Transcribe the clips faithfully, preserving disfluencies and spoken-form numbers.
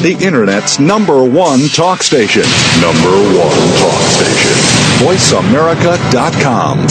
the Internet's number one talk station. Number one talk station. voice america dot com.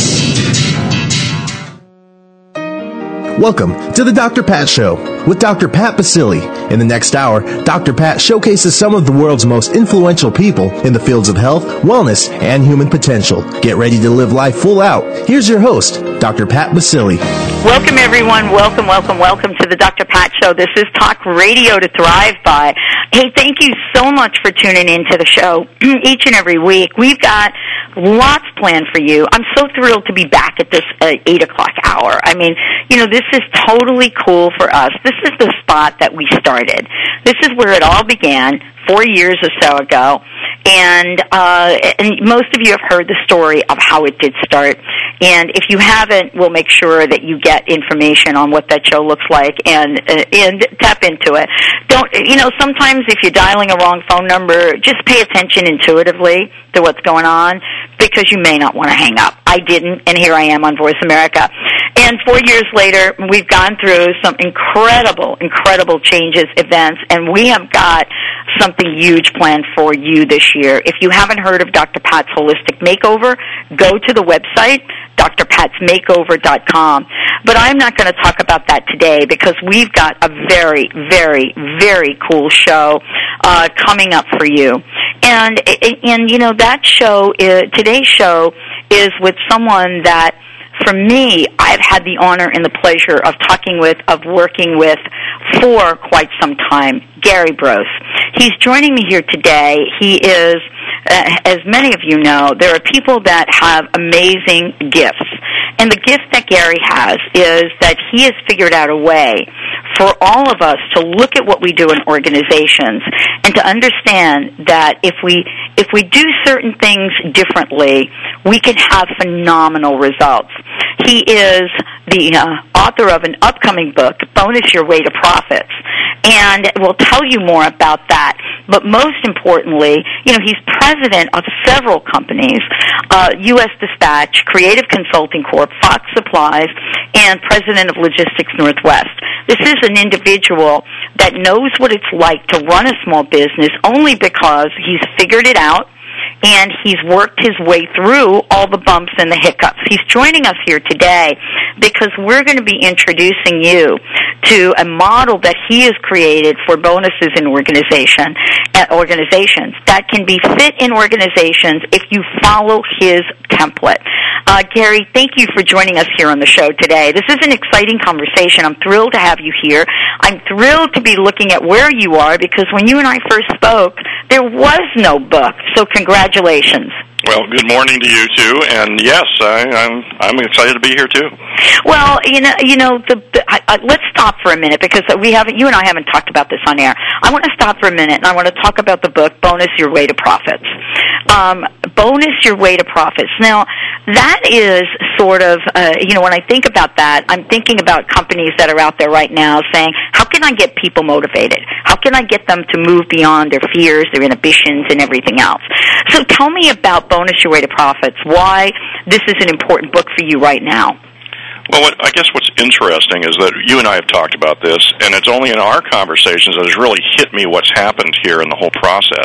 Welcome to the Doctor Pat Show with Doctor Pat Baccili. In the next hour, Doctor Pat showcases some of the world's most influential people in the fields of health, wellness, and human potential. Get ready to live life full out. Here's your host, Doctor Pat Baccili. Welcome, everyone. Welcome, welcome, welcome to the Doctor Pat Show. This is Talk Radio to Thrive By. Hey, thank you so much for tuning into the show each and every week. We've got lots planned for you. I'm so thrilled to be back at this uh, eight o'clock hour. I mean, you know, this is totally cool for us. This is the spot that we started. This is where it all began four years or so ago. And, uh, and most of you have heard the story of how it did start. And if you haven't, we'll make sure that you get information on what that show looks like and uh, and tap into it. Don't, you know, sometimes if you're dialing a wrong phone number, just pay attention intuitively to what's going on because you may not want to hang up. I didn't, and here I am on Voice America. And four years later, we've gone through some incredible, incredible changes, events, and we have got something huge planned for you this year. If you haven't heard of Doctor Pat's Holistic Makeover, go to the website, d r pats makeover dot com. But I'm not going to talk about that today because we've got a very, very, very cool show uh, coming up for you. And, and you know, that show, is, today's show is with someone that, for me, I've had the honor and the pleasure of talking with, of working with for quite some time, Gary Brose. He's joining me here today. He is, uh, as many of you know, there are people that have amazing gifts. And the gift that Gary has is that he has figured out a way for all of us to look at what we do in organizations and to understand that if we if we do certain things differently, we can have phenomenal results. He is the uh, author of an upcoming book, Bonus Your Way to Profits, and we'll tell you more about that. But most importantly, you know, he's president of several companies, uh, U S Dispatch, Creative Consulting Corp, Fox Supplies, and president of Logistics Northwest. This is an individual that knows what it's like to run a small business only because he's figured it out and he's worked his way through all the bumps and the hiccups. He's joining us here today because we're going to be introducing you to a model that he has created for bonuses in organization, uh, organizations that can be fit in organizations if you follow his template. Uh, Gary, thank you for joining us here on the show today. This is an exciting conversation. I'm thrilled to have you here. I'm thrilled to be looking at where you are because when you and I first spoke, there was no book. So congratulations. Well, good morning to you too, and yes, I, I'm I'm excited to be here too. Well, you know, you know, the, the, I, I, let's stop for a minute because we haven't, you and I haven't talked about this on air. I want to stop for a minute and I want to talk about the book Bonus Your Way to Profits. Um, Bonus Your Way to Profits. Now, that is sort of, uh, you know, when I think about that, I'm thinking about companies that are out there right now saying, how can I get people motivated? How can I get them to move beyond their fears, their inhibitions, and everything else? So tell me about Bonus Your Way to Profits, why this is an important book for you right now. Well, what, I guess what's interesting is that you and I have talked about this, and it's only in our conversations that has really hit me what's happened here in the whole process.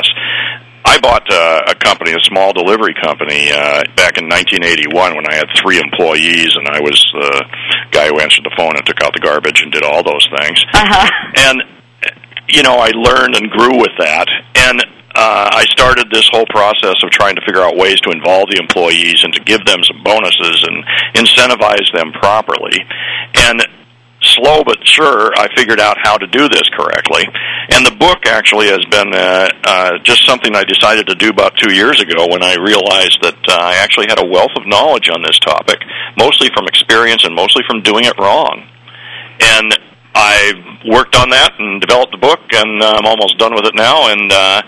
I bought uh, a company, a small delivery company, uh, back in nineteen eighty-one when I had three employees, and I was the guy who answered the phone and took out the garbage and did all those things. Uh-huh. And, you know, I learned and grew with that, and uh, I started this whole process of trying to figure out ways to involve the employees and to give them some bonuses and incentivize them properly. And slow but sure, I figured out how to do this correctly. And the book actually has been uh, uh, just something I decided to do about two years ago when I realized that uh, I actually had a wealth of knowledge on this topic, mostly from experience and mostly from doing it wrong. And I worked on that and developed the book, and uh, I'm almost done with it now. And uh,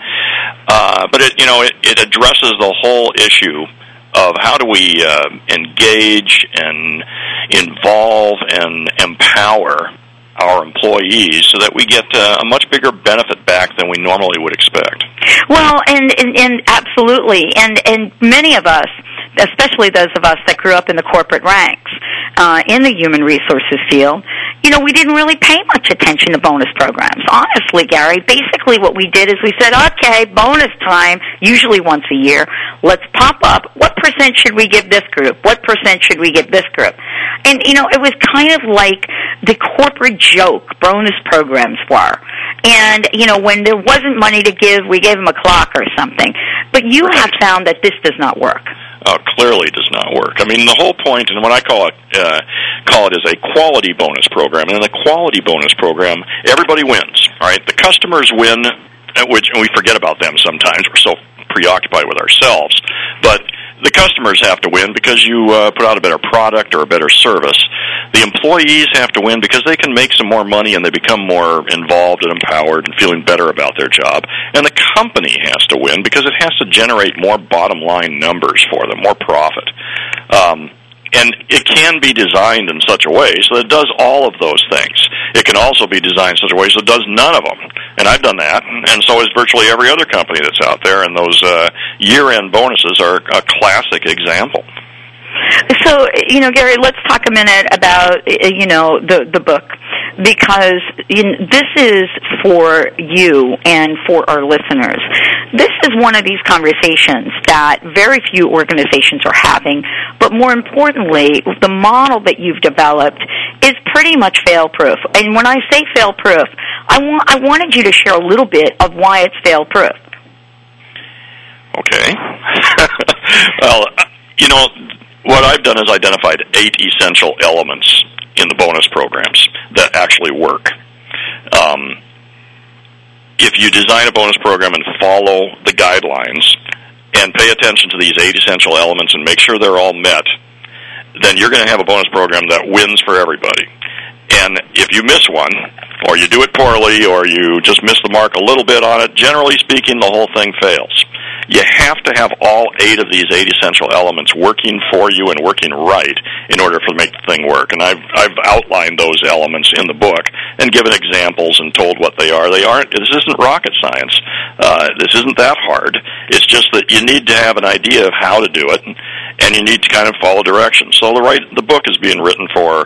uh, but it, you know, it, it addresses the whole issue of how do we uh, engage and involve and empower our employees so that we get uh, a much bigger benefit back than we normally would expect. Well, and, and, and absolutely, and, and many of us especially those of us that grew up in the corporate ranks uh, in the human resources field, you know, we didn't really pay much attention to bonus programs. Honestly, Gary, basically what we did is we said, okay, bonus time, usually once a year. Let's pop up. What percent should we give this group? What percent should we give this group? And, you know, it was kind of like the corporate joke bonus programs were. And, you know, when there wasn't money to give, we gave them a clock or something. But you have found that this does not work. Uh, clearly does not work. I mean, the whole point, and what I call it, uh, call it is a quality bonus program. And in the quality bonus program, everybody wins, right? The customers win, which, and we forget about them sometimes. We're so preoccupied with ourselves. But the customers have to win because you uh, put out a better product or a better service. The employees have to win because they can make some more money and they become more involved and empowered and feeling better about their job. And the company has to win because it has to generate more bottom line numbers for them, more profit. Um, and it can be designed in such a way so that it does all of those things. It can also be designed in such a way so it does none of them. And I've done that, and so is virtually every other company that's out there, and those uh, year-end bonuses are a classic example. So, you know, Gary, let's talk a minute about, you know, the, the book, because you know, this is for you and for our listeners. This is one of these conversations that very few organizations are having, but more importantly, the model that you've developed is pretty much fail-proof. And when I say fail-proof, I, want, I wanted you to share a little bit of why it's fail-proof. Okay. Well, you know, what I've done is identified eight essential elements in the bonus programs that actually work. Um, if you design a bonus program and follow the guidelines and pay attention to these eight essential elements and make sure they're all met, then you're going to have a bonus program that wins for everybody. And if you miss one, or you do it poorly, or you just miss the mark a little bit on it, generally speaking, the whole thing fails. You have to have all eight of these eight essential elements working for you and working right in order for to make the thing work. And I've I've outlined those elements in the book and given examples and told what they are. They aren't. This isn't rocket science. Uh, this isn't that hard. It's just that you need to have an idea of how to do it, and you need to kind of follow directions. So the right the book is being written for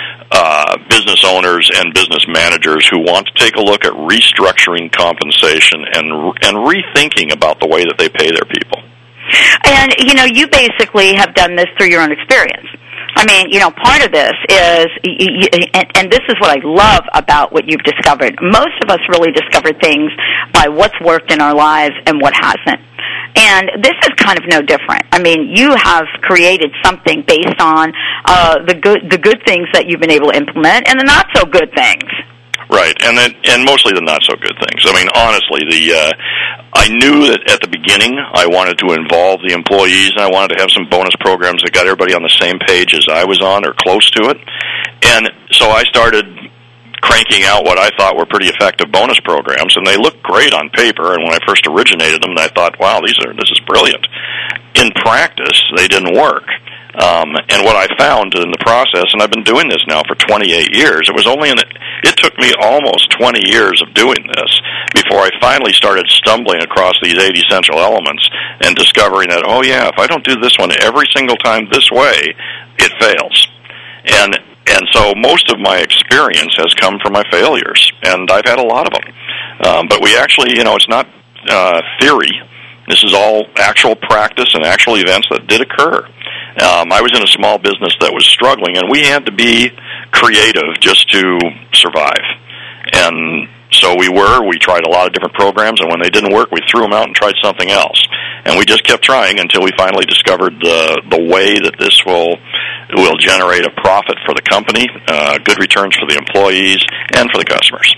Uh, business owners and business managers who want to take a look at restructuring compensation and and rethinking about the way that they pay their people. And, you know, you basically have done this through your own experience. I mean, you know, part of this is, and, and this is what I love about what you've discovered. Most of us really discover things by what's worked in our lives and what hasn't. And this is kind of no different. I mean, you have created something based on uh, the good the good things that you've been able to implement and the not so good things. Right, and then, and mostly the not so good things. I mean, honestly, the uh, I knew that at the beginning I wanted to involve the employees, and I wanted to have some bonus programs that got everybody on the same page as I was on or close to it. And so I started cranking out what I thought were pretty effective bonus programs, and they looked great on paper. And when I first originated them, I thought, "Wow, these are this is brilliant." In practice, they didn't work. Um, and what I found in the process, and I've been doing this now for twenty-eight years, it was only in the, it took me almost twenty years of doing this before I finally started stumbling across these eight essential elements and discovering that, oh yeah, if I don't do this one every single time this way, it fails. And and so most of my experience has come from my failures, and I've had a lot of them. Um, but we actually, you know, it's not uh, theory. This is all actual practice and actual events that did occur. Um, I was in a small business that was struggling, and we had to be creative just to survive. And so we were. We tried a lot of different programs, and when they didn't work, we threw them out and tried something else. And we just kept trying until we finally discovered the the way that this will will generate a profit for the company, uh, good returns for the employees, and for the customers.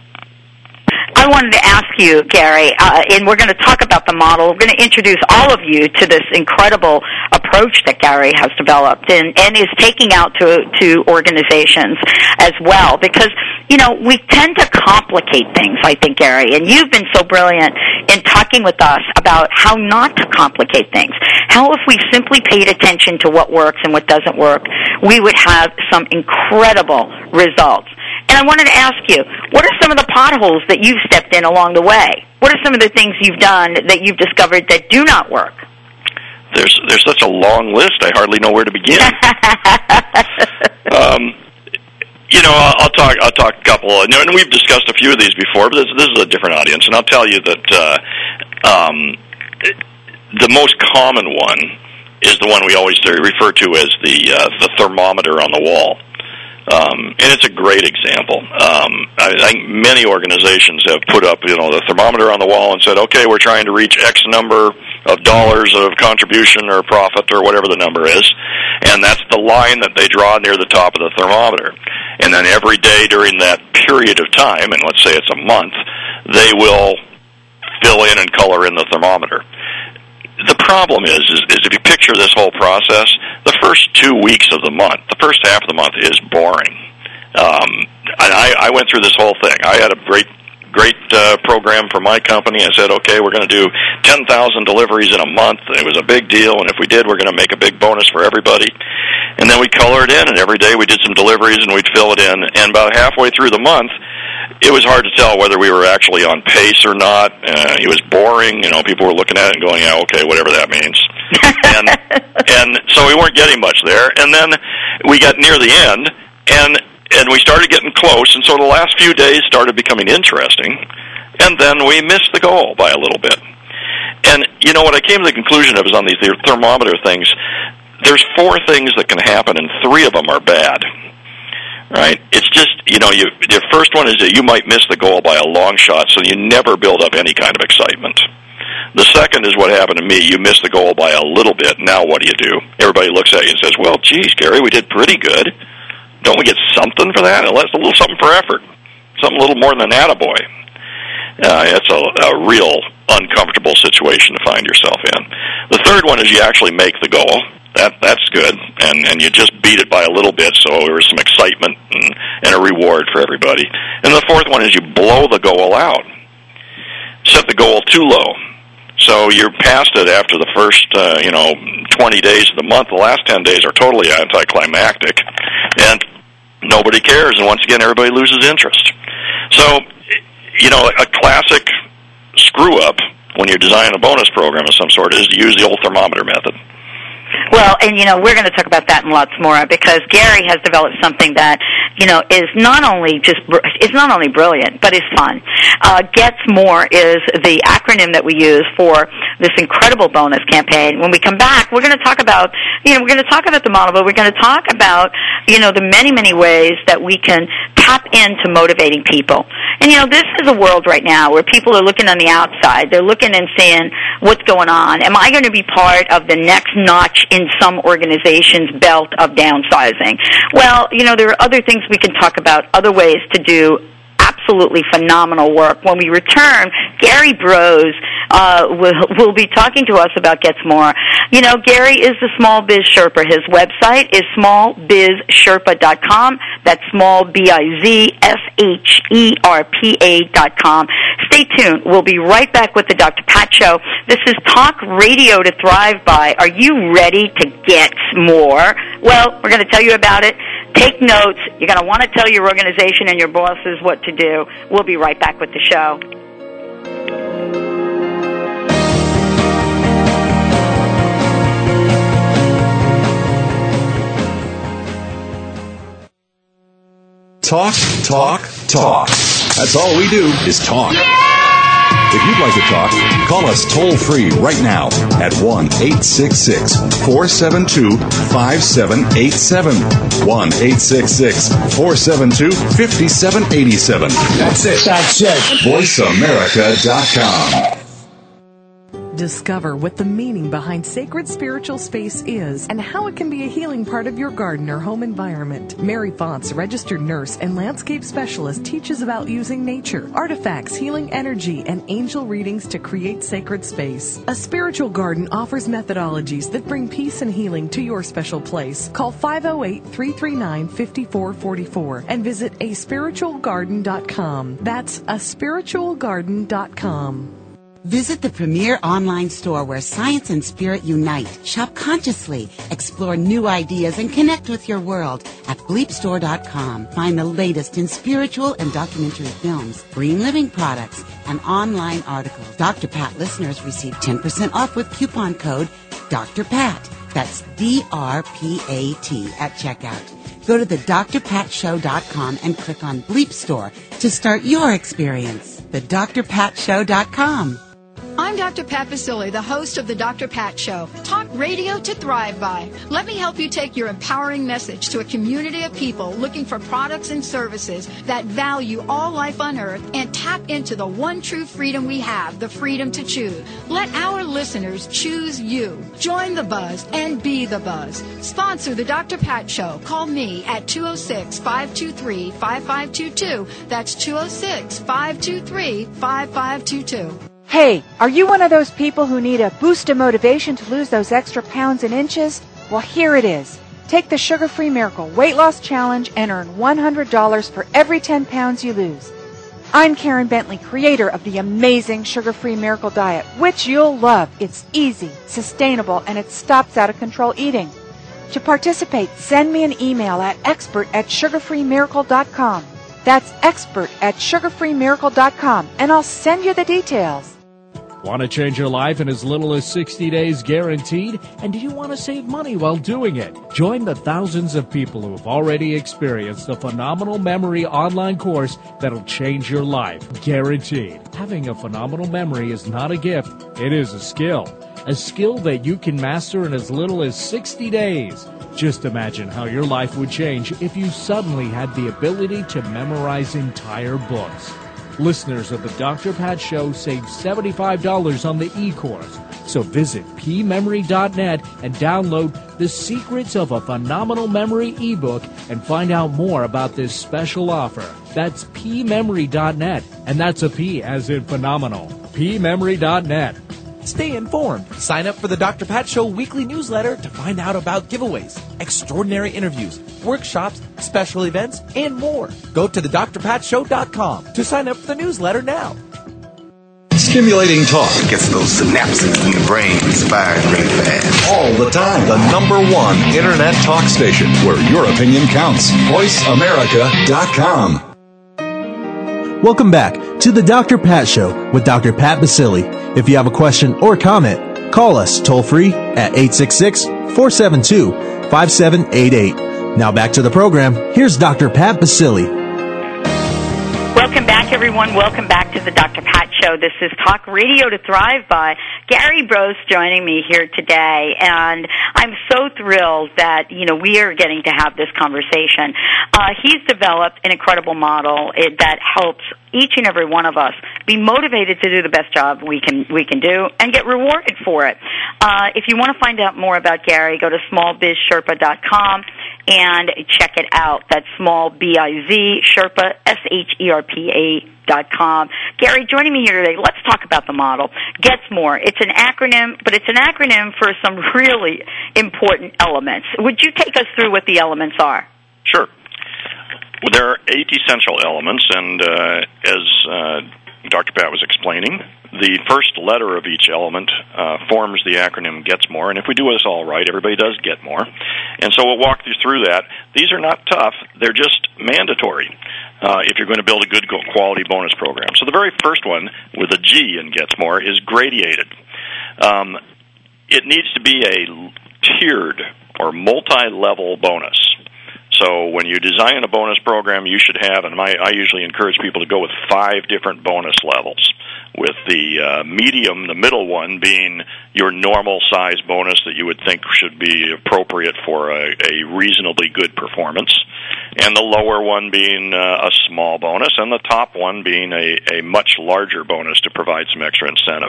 I wanted to ask you, Gary, uh, and we're going to talk about the model. We're going to introduce all of you to this incredible approach that Gary has developed and, and is taking out to, to organizations as well. Because, you know, we tend to complicate things, I think, Gary, and you've been so brilliant in talking with us about how not to complicate things. How if we simply paid attention to what works and what doesn't work, we would have some incredible results. And I wanted to ask you, what are some of the potholes that you've stepped in along the way? What are some of the things you've done that you've discovered that do not work? there's there's such a long list, I hardly know where to begin. um, you know, I'll, I'll talk. I'll talk a couple, and we've discussed a few of these before, but this, this is a different audience, and I'll tell you that uh, um, the most common one is the one we always refer to as the uh, the thermometer on the wall. Um, and it's a great example. Um, I think many organizations have put up, you know, the thermometer on the wall and said, okay, we're trying to reach X number of dollars of contribution or profit or whatever the number is, and that's the line that they draw near the top of the thermometer. And then every day during that period of time, and let's say it's a month, they will fill in and color in the thermometer. The problem is, is, is if you picture this whole process, the first two weeks of the month, the first half of the month is boring. Um, and I, I went through this whole thing. I had a great, great uh, program for my company. I said, okay, we're going to do ten thousand deliveries in a month. It was a big deal, and if we did, we're going to make a big bonus for everybody. And then we color it in, and every day we did some deliveries, and we'd fill it in. And about halfway through the month, it was hard to tell whether we were actually on pace or not. Uh, it was boring. You know, people were looking at it and going, yeah, okay, whatever that means. and and so we weren't getting much there. And then we got near the end, and and we started getting close, and so the last few days started becoming interesting, and then we missed the goal by a little bit. And, you know, what I came to the conclusion of is on these thermometer things, there's four things that can happen, and three of them are bad. Right? It's just, you know, you, the first one is that you might miss the goal by a long shot, so you never build up any kind of excitement. The second is what happened to me. You miss the goal by a little bit. Now what do you do? Everybody looks at you and says, well, geez, Gary, we did pretty good. Don't we get something for that? Unless a little something for effort. Something a little more than an attaboy. Uh, it's a, a real uncomfortable situation to find yourself in. The third one is you actually make the goal. That that's good, and and you just beat it by a little bit, so there was some excitement and, and a reward for everybody. And the fourth one is you blow the goal out, set the goal too low, so you're past it after the first uh, you know twenty days of the month. The last ten days are totally anticlimactic, and nobody cares, and once again everybody loses interest. So, you know, a classic screw up when you're designing a bonus program of some sort is to use the old thermometer method. Well, and, you know, we're going to talk about that and lots more because Gary has developed something that, you know, is not only just, is not only brilliant, but is fun. Uh, Gets More is the acronym that we use for this incredible bonus campaign. When we come back, we're going to talk about, you know, we're going to talk about the model, but we're going to talk about, you know, the many, many ways that we can tap into motivating people. And, you know, this is a world right now where people are looking on the outside. They're looking and seeing what's going on. Am I going to be part of the next notch in some organization's belt of downsizing? Well, you know, there are other things we can talk about, other ways to do absolutely phenomenal work. When we return, Gary Brose uh, will, will be talking to us about Gets More. You know, Gary is the Small Biz Sherpa. His website is small biz sherpa dot com. That's small, B I Z S H E R P A dot com. Stay tuned. We'll be right back with the Doctor Pat Show. This is Talk Radio to Thrive By. Are you ready to get more? Well, we're going to tell you about it. Take notes. You're going to want to tell your organization and your bosses what to do. We'll be right back with the show. Talk, talk, talk. That's all we do is talk. If you'd like to talk, call us toll-free right now at one eight six six, four seven two, five seven eight seven. one eight six six, four seven two, five seven eight seven. That's it. That's it. voice america dot com. Discover what the meaning behind sacred spiritual space is and how it can be a healing part of your garden or home environment. Mary Fonts, registered nurse and landscape specialist, teaches about using nature, artifacts, healing energy, and angel readings to create sacred space. A Spiritual Garden offers methodologies that bring peace and healing to your special place. Call five oh eight, three three nine, five four four four and visit a spiritual garden dot com. That's a spiritual garden dot com. Visit the premier online store where science and spirit unite. Shop consciously, explore new ideas, and connect with your world at bleep store dot com. Find the latest in spiritual and documentary films, green living products, and online articles. Doctor Pat listeners receive ten percent off with coupon code Doctor Pat. That's D R P A T at checkout. Go to the d r pat show dot com and click on Bleep Store to start your experience. the d r pat show dot com. I'm Doctor Pat Basile, the host of the Doctor Pat Show. Talk radio to thrive by. Let me help you take your empowering message to a community of people looking for products and services that value all life on earth and tap into the one true freedom we have, the freedom to choose. Let our listeners choose you. Join the buzz and be the buzz. Sponsor the Doctor Pat Show. Call me at two oh six, five two three, five five two two. That's two oh six, five two three, five five two two. Hey, are you one of those people who need a boost of motivation to lose those extra pounds and inches? Well, here it is. Take the Sugar-Free Miracle Weight Loss Challenge and earn one hundred dollars for every ten pounds you lose. I'm Karen Bentley, creator of the amazing Sugar-Free Miracle Diet, which you'll love. It's easy, sustainable, and it stops out-of-control eating. To participate, send me an email at expert at sugar free miracle dot com. That's expert at sugar free miracle dot com, and I'll send you the details. Want to change your life in as little as sixty days guaranteed? And do you want to save money while doing it? Join the thousands of people who have already experienced the Phenomenal Memory online course that'll change your life, guaranteed. Having a phenomenal memory is not a gift, it is a skill. A skill that you can master in as little as sixty days. Just imagine how your life would change if you suddenly had the ability to memorize entire books. Listeners of the Doctor Pat Show save seventy-five dollars on the e-course. So visit p memory dot net and download The Secrets of a Phenomenal Memory ebook and find out more about this special offer. That's p memory dot net, and that's a P as in phenomenal. p memory dot net. Stay informed. Sign up for the Doctor Pat Show weekly newsletter to find out about giveaways, extraordinary interviews, workshops, special events, and more. Go to the d r pat show dot com to sign up for the newsletter now. Stimulating talk. It gets those synapses in the brain firing really fast. All the time. The number one internet talk station where your opinion counts. voice america dot com. Welcome back to the Doctor Pat Show with Doctor Pat Basile. If you have a question or comment, call us toll-free at eight six six, four seven two, five seven eight eight. Now back to the program. Here's Doctor Pat Basile. Welcome back, everyone. Welcome back to the Doctor Pat Show. This is Talk Radio to Thrive by. Gary Brose joining me here today, and I'm so thrilled that, you know, we are getting to have this conversation. Uh, he's developed an incredible model that helps each and every one of us be motivated to do the best job we can we can do and get rewarded for it. Uh, if you want to find out more about Gary, go to small biz sherpa dot com and check it out. That's small B I Z Sherpa S H E R P A dot com. Gary, joining me here today, let's talk about the model. Gets More. It's an acronym, but it's an acronym for some really important elements. Would you take us through what the elements are? Sure. Well, there are eight essential elements, and uh, as uh, Doctor Pat was explaining, the first letter of each element uh, forms the acronym Gets More, and if we do this all right, everybody does get more. And so we'll walk you through that. These are not tough. They're just mandatory uh, if you're going to build a good quality bonus program. So the very first one, with a G in Gets More, is gradiated. Um, it needs to be a tiered or multi-level bonus. So when you design a bonus program, you should have, and my, I usually encourage people to go with five different bonus levels, with the uh, medium, the middle one, being your normal size bonus that you would think should be appropriate for a, a reasonably good performance, and the lower one being uh, a small bonus, and the top one being a, a much larger bonus to provide some extra incentive.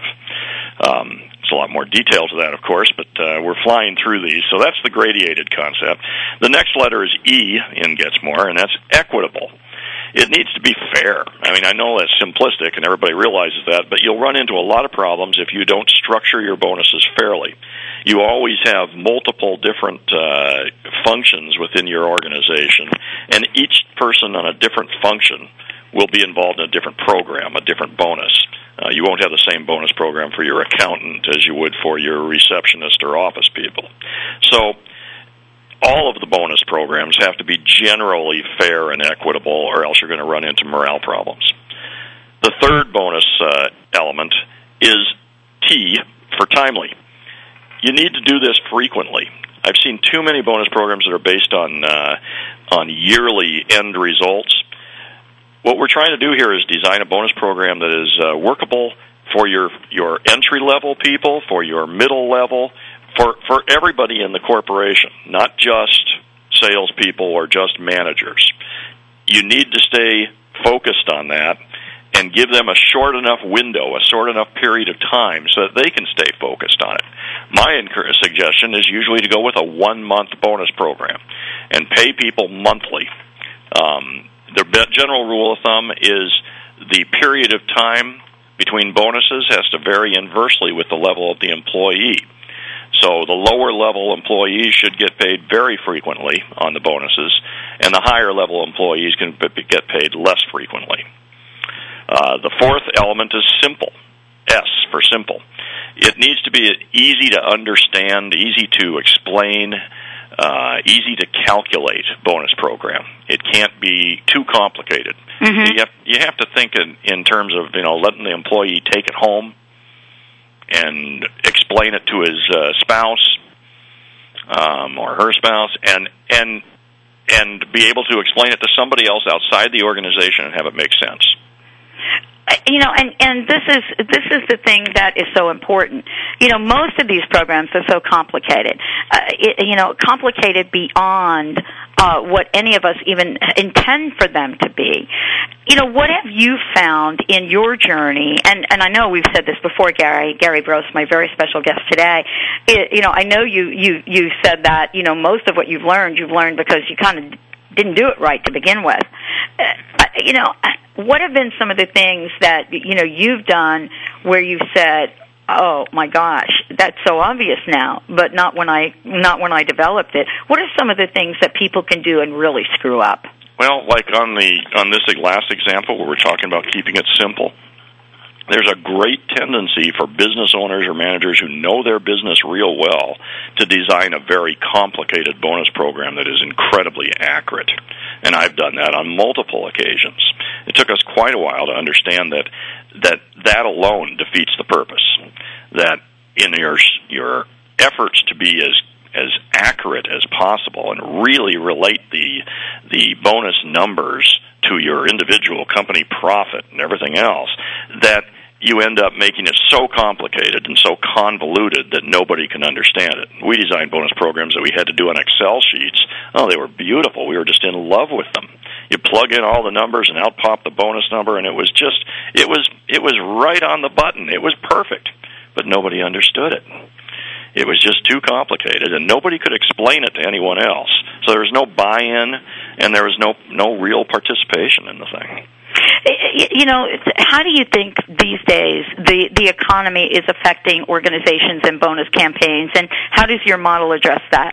Um, There's a lot more detail to that, of course, but uh, we're flying through these. So that's the gradiated concept. The next letter is E in Gets More, and that's equitable. It needs to be fair. I mean, I know that's simplistic, and everybody realizes that, but you'll run into a lot of problems if you don't structure your bonuses fairly. You always have multiple different uh, functions within your organization, and each person on a different function will be involved in a different program, a different bonus. Uh, you won't have the same bonus program for your accountant as you would for your receptionist or office people. So all of the bonus programs have to be generally fair and equitable, or else you're going to run into morale problems. The third bonus uh, element is T for timely. you need to do this frequently. I've seen too many bonus programs that are based on uh, on yearly end results. What we're trying to do here is design a bonus program that is uh, workable for your your entry-level people, for your middle level, for, for everybody in the corporation, not just salespeople or just managers. You need to stay focused on that and give them a short enough window, a short enough period of time so that they can stay focused on it. My suggestion is usually to go with a one-month bonus program and pay people monthly. Um, the general rule of thumb is the period of time between bonuses has to vary inversely with the level of the employee. So the lower-level employees should get paid very frequently on the bonuses, and the higher-level employees can get paid less frequently. Uh, the fourth element is simple, S for simple. It needs to be easy to understand, easy to explain, uh, easy to calculate bonus program. It can't be too complicated. Mm-hmm. You have, you have to think in, in terms of, you know, letting the employee take it home and explain it to his uh, spouse um, or her spouse, and and and be able to explain it to somebody else outside the organization and have it make sense. You know, and, and this is this is the thing that is so important. You know, most of these programs are so complicated. Uh, it, you know, complicated beyond uh, what any of us even intend for them to be. You know, what have you found in your journey? And, and I know we've said this before, Gary. Gary Gross, my very special guest today. It, you know, I know you, you you said that. You know, most of what you've learned, you've learned because you kind of didn't do it right to begin with. Uh, you know, what have been some of the things that, you know, you've done where you've said, oh my gosh, that's so obvious now, but not when I not when I developed it? What are some of the things that people can do and really screw up? Well, like on the on this last example where we're talking about keeping it simple, there's a great tendency for business owners or managers who know their business real well to design a very complicated bonus program that is incredibly accurate. And I've done that on multiple occasions. It took us quite a while to understand that that, that alone defeats the purpose. That in your your efforts to be as as accurate as possible and really relate the the bonus numbers to your individual company profit and everything else, that you end up making it so complicated and so convoluted that nobody can understand it. We designed bonus programs that we had to do on Excel sheets. Oh, they were beautiful. We were just in love with them. You plug in all the numbers and out popped the bonus number, and it was just, it was, it was right on the button. It was perfect, but nobody understood it. It was just too complicated, and nobody could explain it to anyone else. So there was no buy-in, and there was no no real participation in the thing. You know, how do you think these days the, the economy is affecting organizations and bonus campaigns, and how does your model address that?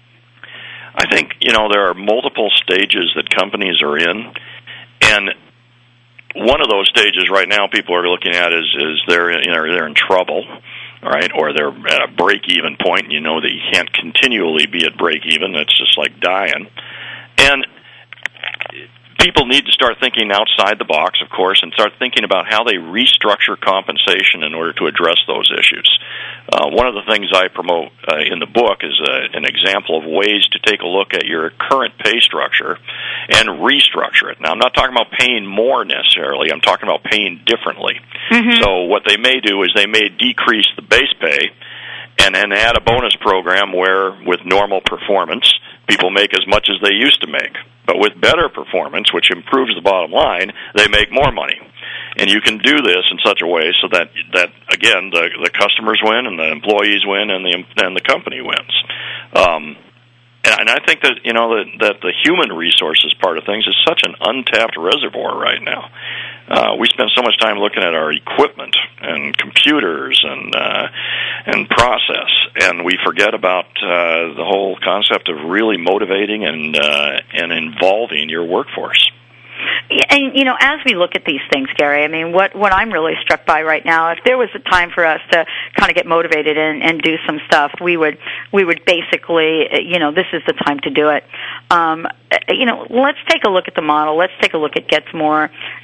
I think, you know, there are multiple stages that companies are in, and one of those stages right now people are looking at is, is they're, you know, they're in trouble. Right, or they're at a break-even point, and you know that you can't continually be at break-even. It's just like dying. And people need to start thinking outside the box, of course, and start thinking about how they restructure compensation in order to address those issues. Uh, one of the things I promote uh, in the book is uh, an example of ways to take a look at your current pay structure and restructure it. Now, I'm not talking about paying more necessarily. I'm talking about paying differently. Mm-hmm. So what they may do is they may decrease the base pay and then add a bonus program where, with normal performance, people make as much as they used to make. But with better performance, which improves the bottom line, they make more money. And you can do this in such a way so that, that again, the, the customers win and the employees win and the and the company wins. Um, and, and I think that, you know, that, that the human resources part of things is such an untapped reservoir right now. Uh, we spend so much time looking at our equipment and computers and uh, and process, and we forget about uh, the whole concept of really motivating and uh, and involving your workforce. And, you know, as we look at these things, Gary, I mean, what, what I'm really struck by right now, if there was a time for us to kind of get motivated and, and do some stuff, we would we would basically, you know, this is the time to do it. Um, you know, let's take a look at the model. Let's take a look at Gets More.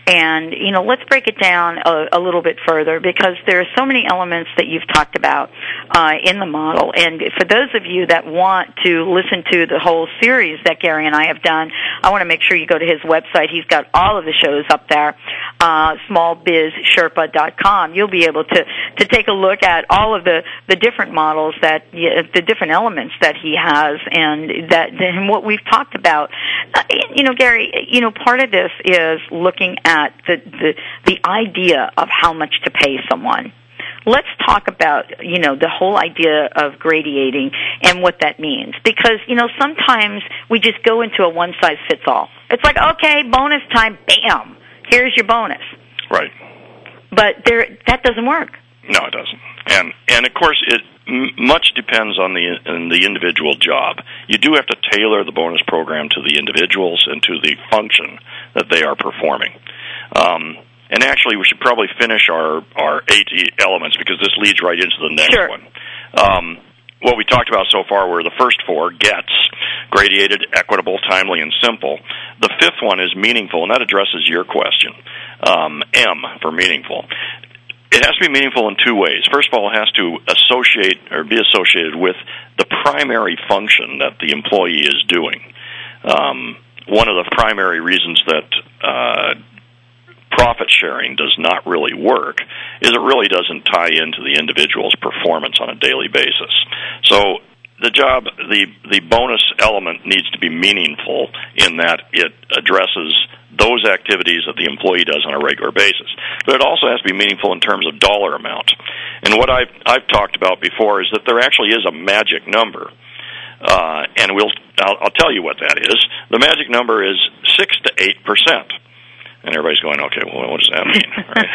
And, you know, let's break it down a, a little bit further, because there are so many elements that you've talked about uh, in the model. And for those of you that want to listen to the whole series that Gary and I have done, I want to make sure you go to his website. He's got all of the shows up there, uh, small biz sherpa dot com. You'll be able to, to take a look at all of the, the different models that, the different elements that he has, and that, and what we've talked about. Uh, you know, Gary, you know, part of this is looking at the, the the idea of how much to pay someone. Let's talk about, you know, the whole idea of gradiating and what that means. Because, you know, sometimes we just go into a one-size-fits-all. It's like, okay, bonus time, bam, here's your bonus. Right. But there, that doesn't work. No, it doesn't. And, and of course, it m- much depends on the, on the individual job. You do have to tailor the bonus program to the individuals and to the function that they are performing. Um, and actually, we should probably finish our, our eight elements, because this leads right into the next sure. one. Um, what we talked about so far were the first four, gets, gradiated, equitable, timely, and simple. The fifth one is meaningful, and that addresses your question. Um, M for meaningful. It has to be meaningful in two ways. First of all, it has to associate or be associated with the primary function that the employee is doing. Um, one of the primary reasons that uh, profit sharing does not really work is it really doesn't tie into the individual's performance on a daily basis. So the job, the, the bonus element needs to be meaningful in that it addresses those activities that the employee does on a regular basis. But it also has to be meaningful in terms of dollar amount. And what I've, I've talked about before is that there actually is a magic number. Uh, and we'll, I'll, I'll tell you what that is. The magic number is six to eight percent. And everybody's going, okay, well, what does that mean?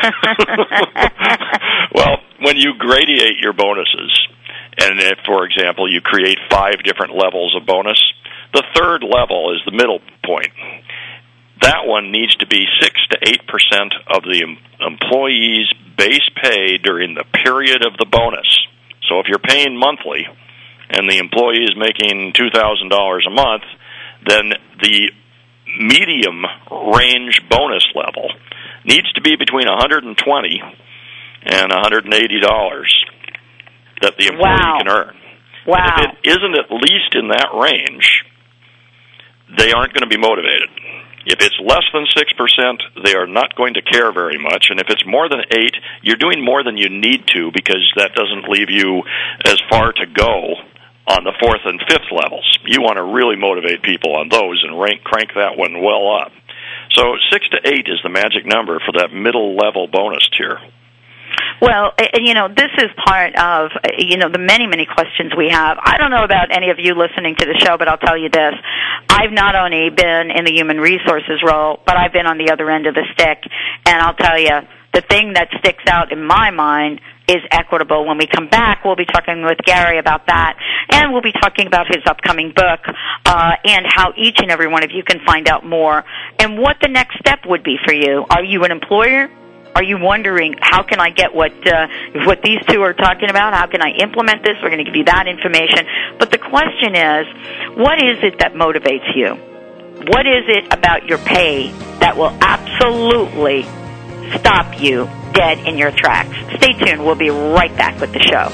Right? Well, when you gradiate your bonuses, and if, for example, you create five different levels of bonus, the third level is the middle point. That one needs to be six to eight percent of the employee's base pay during the period of the bonus. So if you're paying monthly and the employee is making two thousand dollars a month, then the medium range bonus level needs to be between one hundred twenty dollars and one hundred eighty dollars that the employee wow. can earn. Wow. And if it isn't at least in that range, they aren't going to be motivated. If it's less than six percent, they are not going to care very much. And if it's more than eight, you're doing more than you need to, because that doesn't leave you as far to go on the fourth and fifth levels. You want to really motivate people on those and rank, crank that one well up. So six to eight is the magic number for that middle level bonus tier. Well, you know, this is part of, you know, the many, many questions we have. I don't know about any of you listening to the show, but I'll tell you this. I've not only been in the human resources role, but I've been on the other end of the stick. And I'll tell you, the thing that sticks out in my mind is equitable. When we come back, we'll be talking with Gary about that, and we'll be talking about his upcoming book, uh, and how each and every one of you can find out more, and what the next step would be for you. Are you an employer? Are you wondering, how can I get what uh, what these two are talking about? How can I implement this? We're going to give you that information. But the question is, what is it that motivates you? What is it about your pay that will absolutely stop you dead in your tracks? Stay tuned. We'll be right back with the show.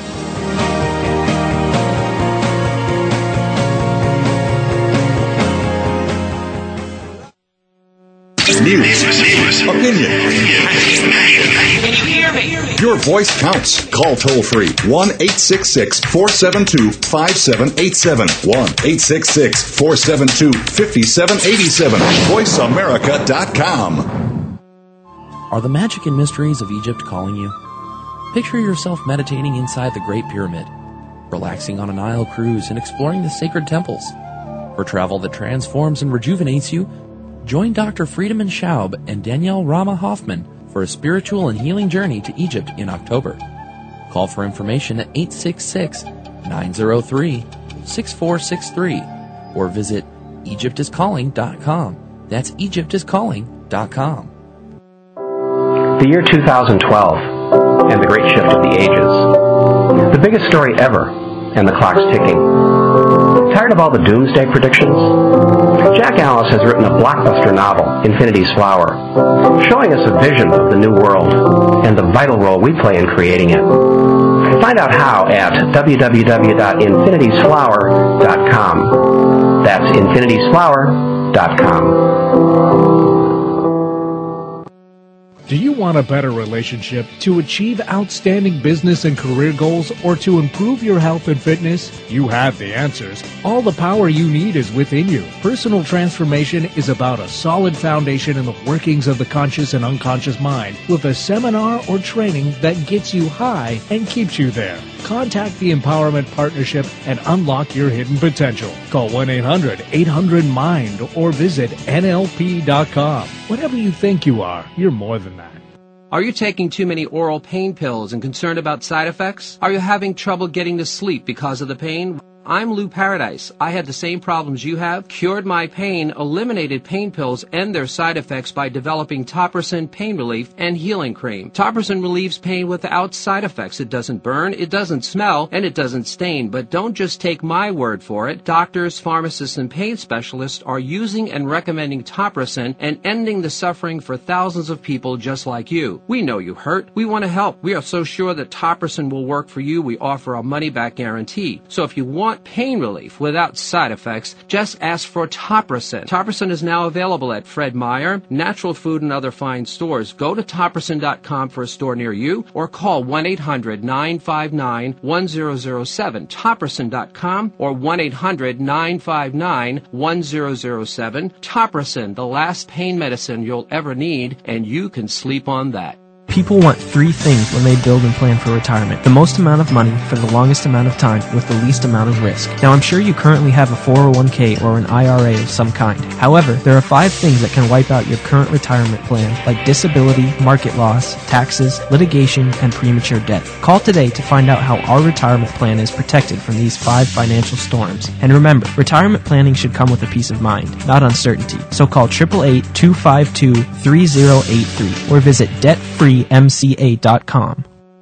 News, opinion. Can you hear me? Your voice counts. Call toll free one eight six six, four seven two, five seven eight seven. one eight six six, four seven two, five seven eight seven. voice america dot com. Are the magic and mysteries of Egypt calling you? Picture yourself meditating inside the Great Pyramid, relaxing on a Nile cruise and exploring the sacred temples. For travel that transforms and rejuvenates you, join Doctor Friedemann Schaub and Danielle Rama Hoffman for a spiritual and healing journey to Egypt in October. Call for information at eight six six, nine zero three, six four six three or visit egypt is calling dot com. That's egypt is calling dot com. The year two thousand twelve and the great shift of the ages. The biggest story ever, and the clock's ticking. Tired of all the doomsday predictions? Jack Alice has written a blockbuster novel, Infinity's Flower, showing us a vision of the new world and the vital role we play in creating it. Find out how at w w w dot infinities flower dot com. That's infinities flower dot com. Do you want a better relationship, to achieve outstanding business and career goals, or to improve your health and fitness? You have the answers. All the power you need is within you. Personal transformation is about a solid foundation in the workings of the conscious and unconscious mind, with a seminar or training that gets you high and keeps you there. Contact the Empowerment Partnership and unlock your hidden potential. Call one eight hundred eight hundred mind or visit N L P dot com. Whatever you think you are, you're more than that. Are you taking too many oral pain pills and concerned about side effects? Are you having trouble getting to sleep because of the pain? I'm Lou Paradise. I had the same problems you have, cured my pain, eliminated pain pills and their side effects by developing Topricin Pain Relief and Healing Cream. Topricin relieves pain without side effects. It doesn't burn, it doesn't smell, and it doesn't stain. But don't just take my word for it. Doctors, pharmacists, and pain specialists are using and recommending Topricin and ending the suffering for thousands of people just like you. We know you hurt. We want to help. We are so sure that Topricin will work for you, we offer a money-back guarantee. So if you want pain relief without side effects, just ask for Topricin. Topricin is now available at Fred Meyer, Natural Food, and other fine stores. Go to Topricin dot com for a store near you or call one eight hundred nine five nine one zero zero seven. Topricin dot com or one eight hundred nine five nine one zero zero seven. Topricin, the last pain medicine you'll ever need, and you can sleep on that. People want three things when they build and plan for retirement. The most amount of money for the longest amount of time with the least amount of risk. Now, I'm sure you currently have a four oh one k or an I R A of some kind. However, there are five things that can wipe out your current retirement plan, like disability, market loss, taxes, litigation, and premature death. Call today to find out how our retirement plan is protected from these five financial storms. And remember, retirement planning should come with a peace of mind, not uncertainty. So call eight eight eight, two five two, three zero eight three or visit debt free M C A dot com.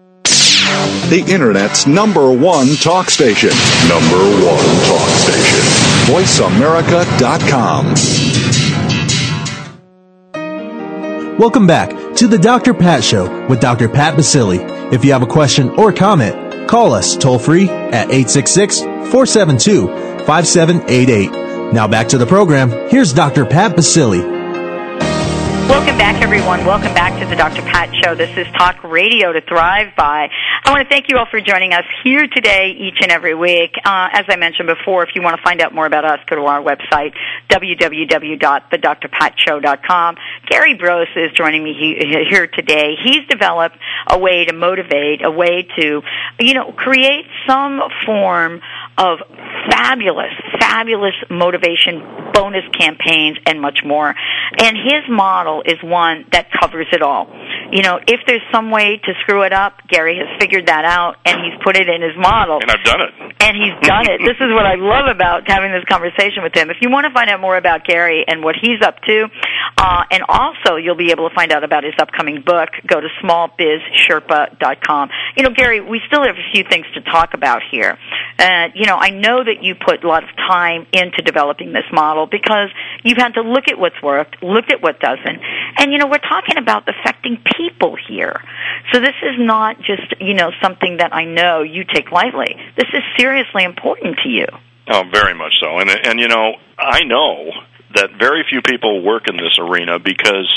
The Internet's number one talk station. Number one talk station. voice america dot com. Welcome back to the Doctor Pat Show with Doctor Pat Baccili. If you have a question or comment, call us toll free at eight six six, four seven two, five seven eight eight. Now back to the program. Here's Doctor Pat Baccili. Welcome back, everyone. Welcome back to the Doctor Pat Show. This is Talk Radio to Thrive By. I want to thank you all for joining us here today, each and every week. Uh, as I mentioned before, if you want to find out more about us, go to our website, w w w dot the dr pat show dot com. Gary Brose is joining me he, here today. He's developed a way to motivate, a way to, you know, create some form of fabulous, fabulous motivation, bonus campaigns, and much more. And his model is one that covers it all. You know, if there's some way to screw it up, Gary has figured that out, and he's put it in his model. And I've done it. And he's done it. This is what I love about having this conversation with him. If you want to find out more about Gary and what he's up to, uh, and also you'll be able to find out about his upcoming book, go to small biz sherpa dot com. You know, Gary, we still have a few things to talk about here. Uh, you know, I know that you put a lot of time into developing this model because you've had to look at what's worked, look at what doesn't. And, you know, we're talking about affecting people here. So this is not just, you know, something that I know you take lightly. This is seriously important to you. Oh, very much so. And, and you know, I know that very few people work in this arena because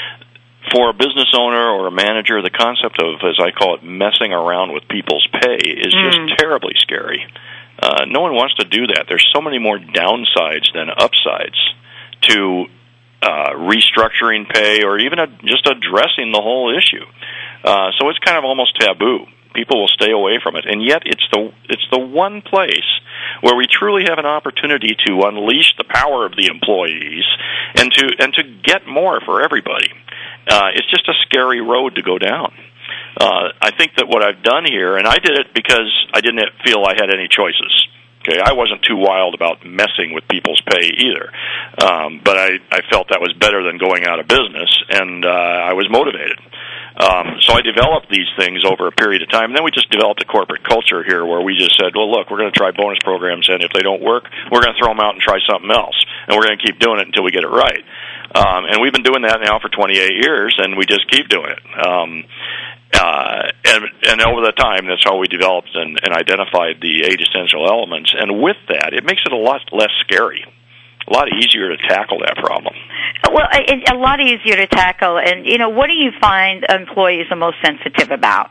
for a business owner or a manager, the concept of, as I call it, messing around with people's pay is just mm. terribly scary. Uh, no one wants to do that. There's so many more downsides than upsides to uh, restructuring pay or even a, just addressing the whole issue. Uh, so it's kind of almost taboo. People will stay away from it, and yet it's the it's the one place where we truly have an opportunity to unleash the power of the employees and to and to get more for everybody. Uh, it's just a scary road to go down. Uh, I think that what I've done here, and I did it because I didn't feel I had any choices. Okay, I wasn't too wild about messing with people's pay either, um, but I, I felt that was better than going out of business, and uh, I was motivated. Um, so I developed these things over a period of time, and then we just developed a corporate culture here where we just said, well, look, we're going to try bonus programs, and if they don't work, we're going to throw them out and try something else, and we're going to keep doing it until we get it right. Um, and we've been doing that now for twenty-eight years, and we just keep doing it. Um, uh, and, and over the time, that's how we developed and, and identified the eight essential elements. And with that, it makes it a lot less scary, a lot easier to tackle that problem. Well, it, a lot easier to tackle. And, you know, what do you find employees are most sensitive about?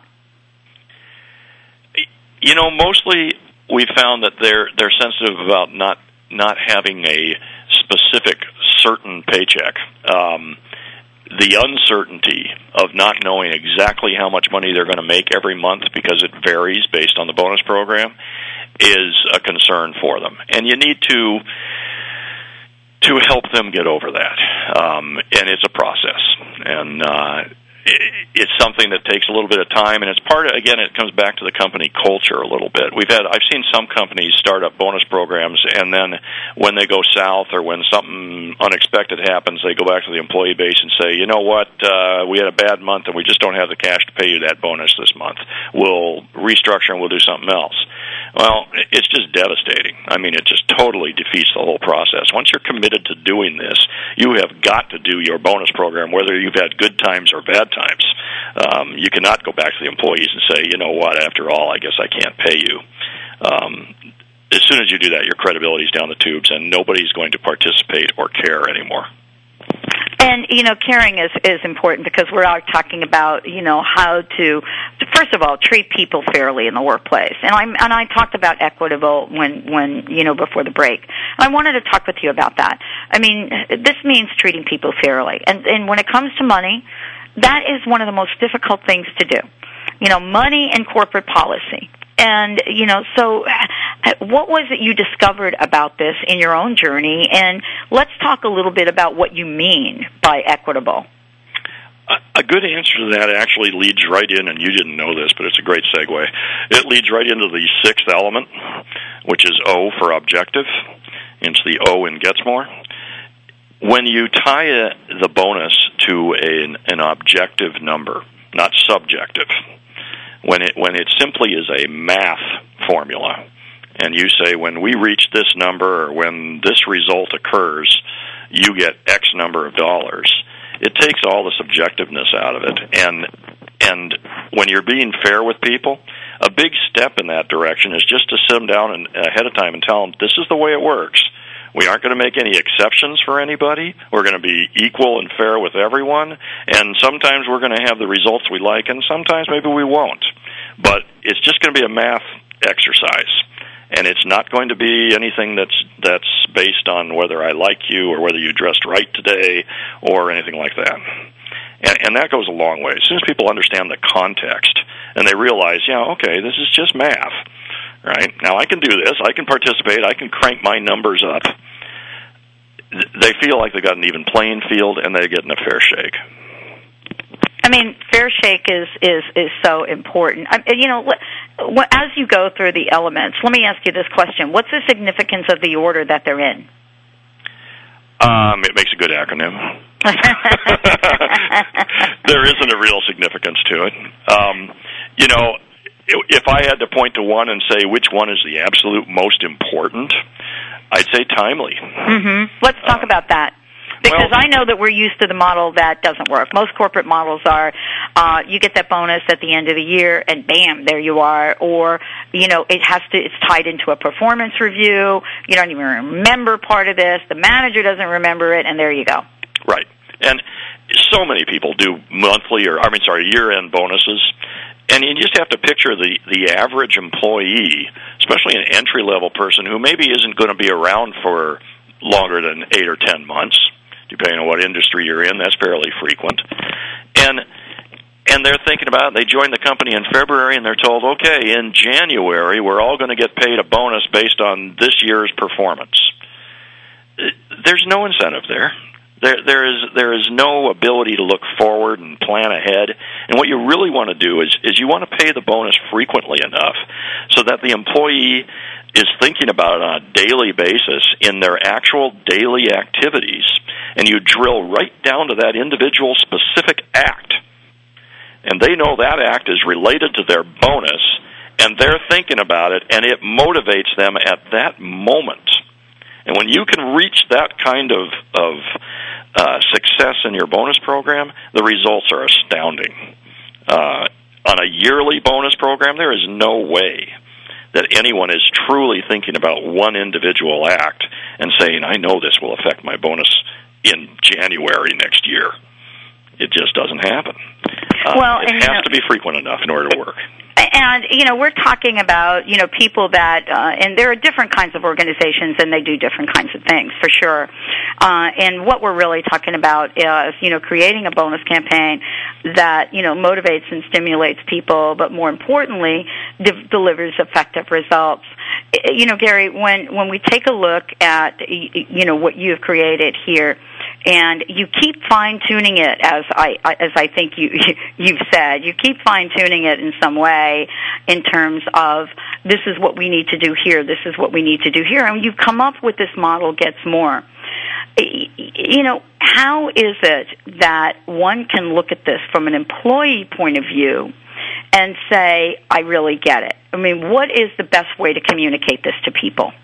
You know, mostly we found that they're they're sensitive about not not having a specific certain paycheck. Um, the uncertainty of not knowing exactly how much money they're going to make every month because it varies based on the bonus program is a concern for them. And you need to to help them get over that. Um, and it's a process. And uh, it, it's something that takes a little bit of time, and it's part of, again, it comes back to the company culture a little bit. We've had, I've seen some companies start up bonus programs, and then when they go south or when something unexpected happens, they go back to the employee base and say, you know what, uh, we had a bad month and we just don't have the cash to pay you that bonus this month. We'll restructure and we'll do something else. Well, it's just devastating. I mean, it just totally defeats the whole process. Once you're committed to doing this, you have got to do your bonus program, whether you've had good times or bad times. Um, you cannot go back to the employees and say, you know what, after all, I guess I can't pay you. Um, as soon as you do that, your credibility's down the tubes, and nobody's going to participate or care anymore. And, you know, caring is, is important because we're out talking about, you know, how to, first of all, treat people fairly in the workplace. And I and I talked about equitable when, when you know, before the break. I wanted to talk with you about that. I mean, this means treating people fairly. And, and when it comes to money, that is one of the most difficult things to do. You know, money and corporate policy. And, you know, so what was it you discovered about this in your own journey? And let's talk a little bit about what you mean by equitable. A good answer to that actually leads right in, and you didn't know this, but it's a great segue. It leads right into the sixth element, which is O for objective. It's the O in Gets More. When you tie the bonus to an, an objective number, not subjective, when it when it simply is a math formula, and you say when we reach this number or when this result occurs, you get X number of dollars, it takes all the subjectiveness out of it. And and when you're being fair with people, a big step in that direction is just to sit them down and, ahead of time and tell them, this is the way it works. We aren't going to make any exceptions for anybody. We're going to be equal and fair with everyone. And sometimes we're going to have the results we like, and sometimes maybe we won't. But it's just going to be a math exercise. And it's not going to be anything that's that's based on whether I like you or whether you dressed right today or anything like that. And, and that goes a long way. As soon as people understand the context and they realize, yeah, okay, this is just math. Right? Now, I can do this. I can participate. I can crank my numbers up. They feel like they've got an even playing field, and they're getting a fair shake. I mean, fair shake is, is, is so important. I, you know, as you go through the elements, let me ask you this question. What's the significance of the order that they're in? Um, it makes a good acronym. There isn't a real significance to it. Um, you know, if I had to point to one and say which one is the absolute most important, I'd say timely. Mm-hmm. Let's talk uh, about that. Because well, I know that we're used to the model that doesn't work. Most corporate models are, uh, you get that bonus at the end of the year, and bam, there you are. Or, you know, it has to, it's tied into a performance review. You don't even remember part of this. The manager doesn't remember it, and there you go. Right. And so many people do monthly or, I mean, sorry, year-end bonuses. And you just have to picture the, the average employee, especially an entry-level person who maybe isn't going to be around for longer than eight or ten months, depending on what industry you're in. That's fairly frequent. And and they're thinking about it. They join the company in February, and they're told, okay, in January, we're all going to get paid a bonus based on this year's performance. There's no incentive there. There, there is there is no ability to look forward and plan ahead. And what you really want to do is, is you want to pay the bonus frequently enough so that the employee is thinking about it on a daily basis in their actual daily activities, and you drill right down to that individual specific act. and they know that act is related to their bonus, and they're thinking about it, and it motivates them at that moment. And when you can reach that kind of, of uh, success in your bonus program, the results are astounding. Uh, on a yearly bonus program, there is no way that anyone is truly thinking about one individual act and saying, I know this will affect my bonus in January next year. It just doesn't happen. Uh, well, it and, has you know, to be frequent enough in order to work. And, you know, we're talking about, you know, people that, uh, and there are different kinds of organizations and they do different kinds of things, for sure. Uh, and what we're really talking about is, you know, creating a bonus campaign that, you know, motivates and stimulates people, but more importantly, de- delivers effective results. You know, Gary, when, when we take a look at, you know, what you have created here, and you keep fine-tuning it, as I as I think you you've said. You keep fine-tuning it in some way in terms of this is what we need to do here, this is what we need to do here, and you've come up with this model gets more. You know, how is it that one can look at this from an employee point of view and say, I really get it? I mean, what is the best way to communicate this to people?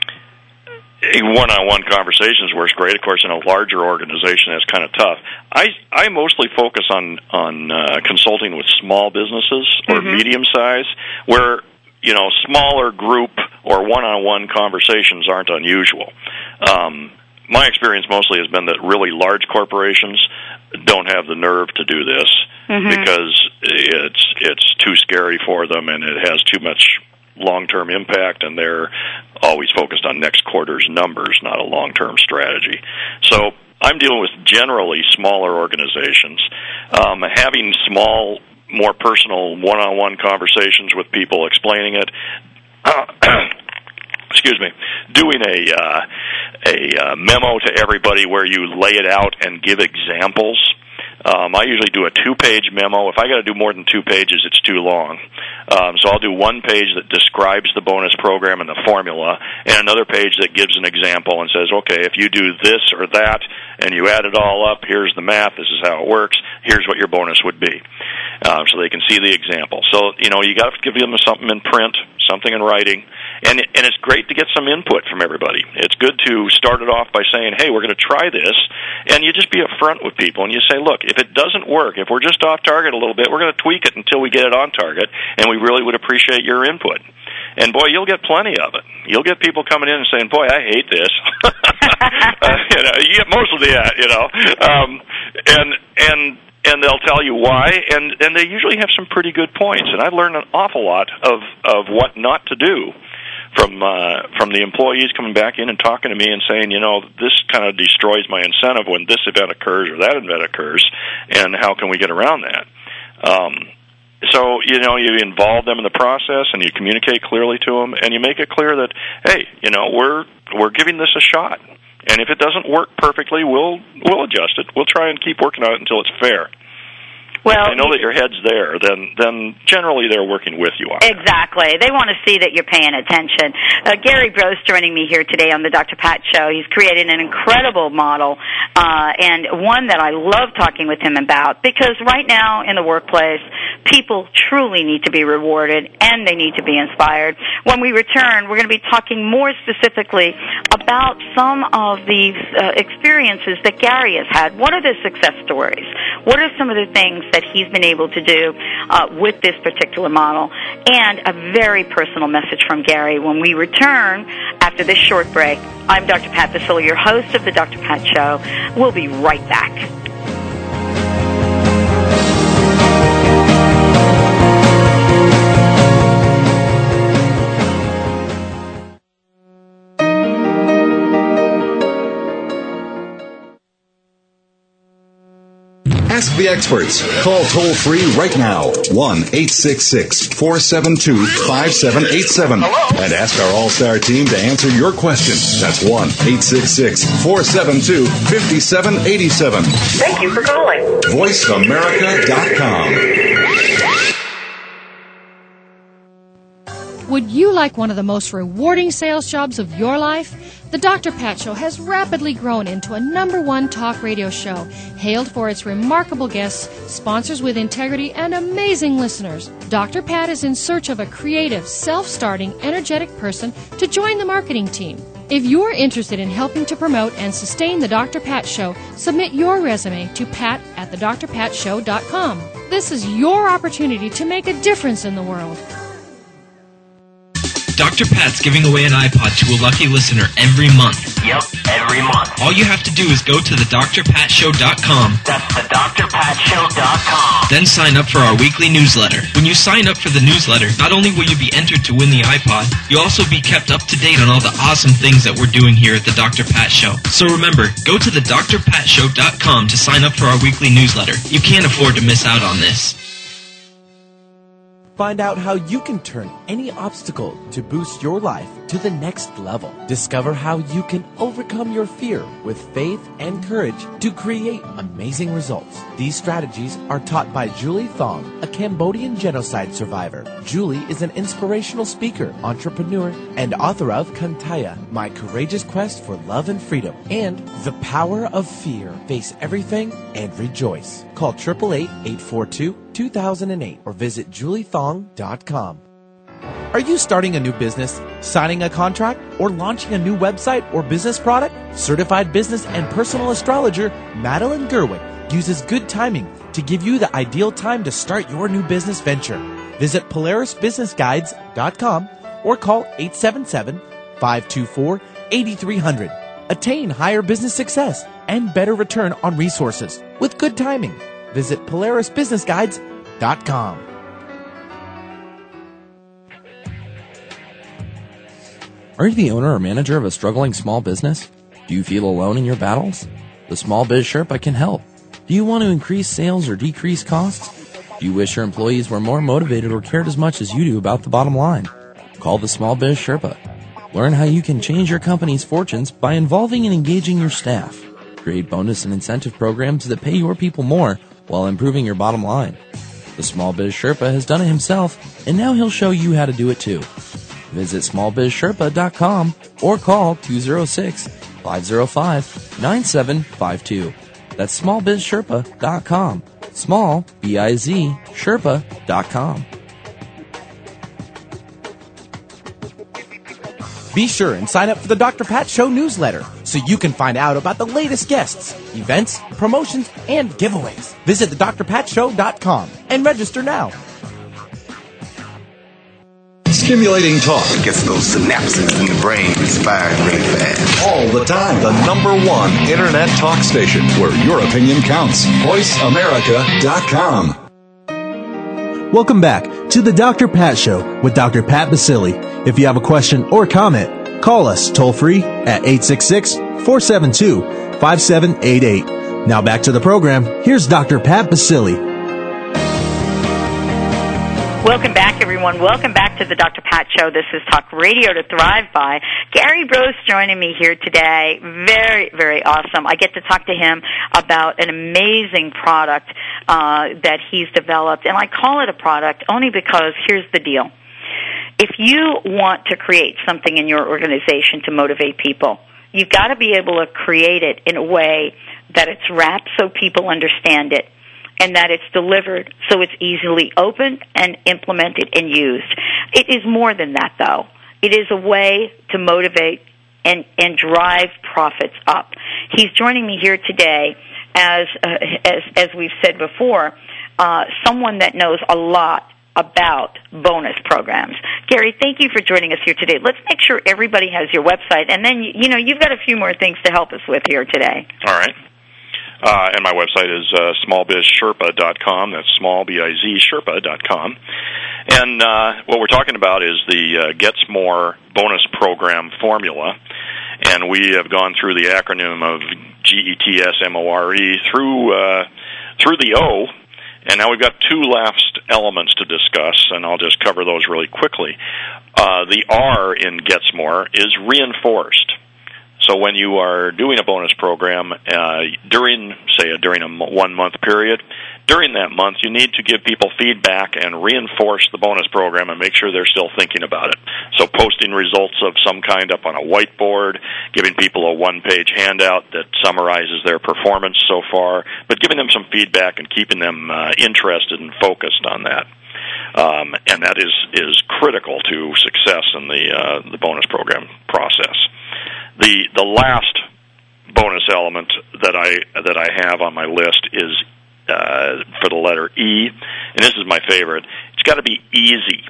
One-on-one conversations works great. Of course, in a larger organization, that's kind of tough. I I mostly focus on on uh, consulting with small businesses or mm-hmm. medium size, where you know smaller group or one-on-one conversations aren't unusual. Um, my experience mostly has been that really large corporations don't have the nerve to do this mm-hmm. because it's it's too scary for them and it has too much long-term impact, and they're always focused on next quarter's numbers, not a long-term strategy. So I'm dealing with generally smaller organizations. Um, having small, more personal one-on-one conversations with people, explaining it, uh, excuse me, doing a, uh, a uh, memo to everybody where you lay it out and give examples. Um, I usually do a two-page memo. If I got to do more than two pages, it's too long. Um, so I'll do one page that describes the bonus program and the formula, and another page that gives an example and says, okay, if you do this or that, and you add it all up, here's the math, this is how it works, here's what your bonus would be. Um, so they can see the example. So, you know, you got to give them something in print, something in writing, and and it's great to get some input from everybody. It's good to start it off by saying, hey, we're going to try this, and you just be upfront with people, and you say, look, if it doesn't work, if we're just off target a little bit, we're going to tweak it until we get it on target, and we really would appreciate your input. And, boy, you'll get plenty of it. You'll get people coming in and saying, boy, I hate this. uh, you know, you get most of that, you know. Um, and and and they'll tell you why, and, and they usually have some pretty good points. And I've learned an awful lot of, of what not to do from uh, from the employees coming back in and talking to me and saying, you know, this kind of destroys my incentive when this event occurs or that event occurs, and how can we get around that? Um, so, you know, you involve them in the process and you communicate clearly to them, and you make it clear that, hey, you know, we're we're giving this a shot, and if it doesn't work perfectly, we'll we'll adjust it. We'll try and keep working on it until it's fair. Well, if they know that your head's there, then then generally they're working with you on it. Exactly. They want to see that you're paying attention. Uh, Gary Brose joining me here today on the Doctor Pat Show. He's created an incredible model, uh, and one that I love talking with him about, because right now in the workplace, people truly need to be rewarded and they need to be inspired. When we return, we're going to be talking more specifically about some of these uh, experiences that Gary has had. What are the success stories? What are some of the things that he's been able to do uh, with this particular model? And a very personal message from Gary when we return after this short break. I'm Doctor Pat Baccili, your host of the Doctor Pat Show. We'll be right back. Ask the experts. Call toll-free right now, one eight six six, four seven two, five seven eight seven. And ask our All-Star team to answer your question. That's one eight six six, four seven two, five seven eight seven. Thank you for calling. voice america dot com. Would you like one of the most rewarding sales jobs of your life? The Doctor Pat Show has rapidly grown into a number one talk radio show, hailed for its remarkable guests, sponsors with integrity, and amazing listeners. Doctor Pat is in search of a creative, self-starting, energetic person to join the marketing team. If you're interested in helping to promote and sustain the Doctor Pat Show, submit your resume to pat at the dr pat show dot com. This is your opportunity to make a difference in the world. Doctor Pat's giving away an iPod to a lucky listener every month. Yep, every month. All you have to do is go to the dr pat show dot com. That's the dr pat show dot com. Then sign up for our weekly newsletter. When you sign up for the newsletter, not only will you be entered to win the iPod, you'll also be kept up to date on all the awesome things that we're doing here at the Doctor Pat Show. So remember, go to the dr pat show dot com to sign up for our weekly newsletter. You can't afford to miss out on this. Find out how you can turn any obstacle to boost your life to the next level. Discover how you can overcome your fear with faith and courage to create amazing results. These strategies are taught by Julie Thong, a Cambodian genocide survivor. Julie is an inspirational speaker, entrepreneur, and author of Kantaya, My Courageous Quest for Love and Freedom, and The Power of Fear. Face everything and rejoice. Call eight eight eight, eight four two, two thousand eight or visit julie thong dot com. Are you starting a new business, signing a contract, or launching a new website or business product? Certified business and personal astrologer Madeline Gerwig uses good timing to give you the ideal time to start your new business venture. Visit polaris business guides dot com or call eight seven seven, five two four, eight three zero zero. Attain higher business success and better return on resources with good timing. Visit polaris business guides dot com. Are you the owner or manager of a struggling small business? Do you feel alone in your battles? The Small Biz Sherpa can help. Do you want to increase sales or decrease costs? Do you wish your employees were more motivated or cared as much as you do about the bottom line? Call the Small Biz Sherpa. Learn how you can change your company's fortunes by involving and engaging your staff. Create bonus and incentive programs that pay your people more while improving your bottom line. The Small Biz Sherpa has done it himself, and now he'll show you how to do it too. Visit small biz sherpa dot com or call two oh six, five oh five, nine seven five two. That's small biz sherpa dot com. Small, B I Z, Sherpa dot com. Be sure and sign up for the Doctor Pat Show newsletter so you can find out about the latest guests, events, promotions, and giveaways. Visit the dr pat show dot com and register now. Stimulating talk. It gets those synapses in the brain firing really fast. All the time. The number one internet talk station where your opinion counts. voice america dot com. Welcome back to the Doctor Pat Show with Doctor Pat Baccili. If you have a question or comment, call us toll free at eight six six, four seven two, five seven eight eight. Now back to the program. Here's Doctor Pat Baccili. Welcome back, everyone. Welcome back to the Doctor Pat Show. This is Talk Radio to Thrive By. Gary Brose joining me here today. Very, very awesome. I get to talk to him about an amazing product uh, that he's developed, and I call it a product only because here's the deal. If you want to create something in your organization to motivate people, you've got to be able to create it in a way that it's wrapped so people understand it, and that it's delivered so it's easily opened and implemented and used. It is more than that, though. It is a way to motivate and, and drive profits up. He's joining me here today as, uh, as, as we've said before, uh, someone that knows a lot about bonus programs. Gary, thank you for joining us here today. Let's make sure everybody has your website, and then, you know, you've got a few more things to help us with here today. All right. Uh, and my website is uh, small biz sherpa dot com. That's small, B I Z, Sherpa dot com. And uh, what we're talking about is the uh, Gets More bonus program formula. And we have gone through the acronym of G E T S M O R E through, uh, through the O. And now we've got two last elements to discuss, and I'll just cover those really quickly. Uh, the R in Gets More is reinforced. So when you are doing a bonus program uh, during, say, a, during a one-month period, during that month, you need to give people feedback and reinforce the bonus program and make sure they're still thinking about it. So posting results of some kind up on a whiteboard, giving people a one-page handout that summarizes their performance so far, but giving them some feedback and keeping them uh, interested and focused on that. Um, and that is, is critical to success in the uh, the bonus program process. The the last bonus element that I that I have on my list is uh, for the letter E, and this is my favorite. It's got to be easy.